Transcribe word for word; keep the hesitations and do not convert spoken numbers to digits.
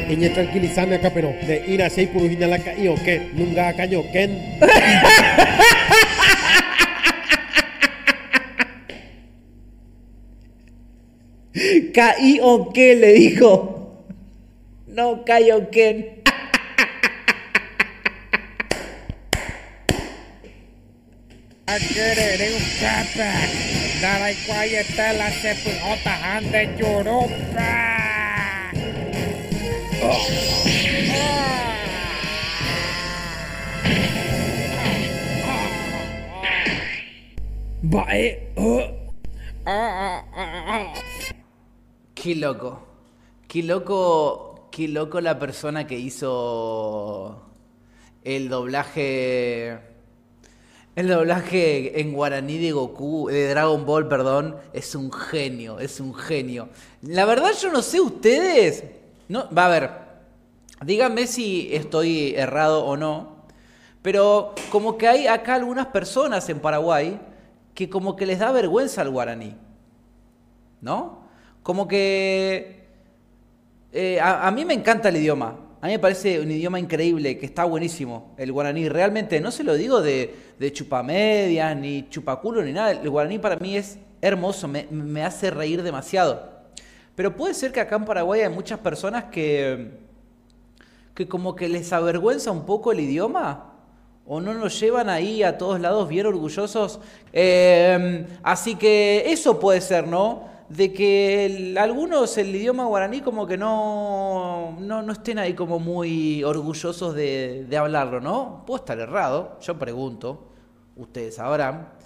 Iñe tranquilizame acá, pero de ir a seis purujina la caí o qué, nunca caño ken. Caí o qué, le dijo. No, cayó ken. Akerere ukapa darai kwaya tela sepun otahan de Europa. Bae. Qué loco. Qué loco. Qué loco la persona que hizo el doblaje. El doblaje en guaraní de Goku, de Dragon Ball, perdón, es un genio, es un genio. La verdad yo no sé ustedes, no, va a ver, díganme si estoy errado o no, pero como que hay acá algunas personas en Paraguay que como que les da vergüenza el guaraní, ¿no? Como que eh, a, a mí me encanta el idioma. A mí me parece un idioma increíble, que está buenísimo, el guaraní. Realmente, no se lo digo de, de chupamedias, ni chupaculo, ni nada. El guaraní para mí es hermoso, me, me hace reír demasiado. Pero puede ser que acá en Paraguay hay muchas personas que, que como que les avergüenza un poco el idioma, o no nos llevan ahí a todos lados bien orgullosos. Eh, así que eso puede ser, ¿no? De que el, algunos el idioma guaraní como que no, no, no estén ahí como muy orgullosos de, de hablarlo, ¿no? Puedo estar errado, yo pregunto, ustedes sabrán.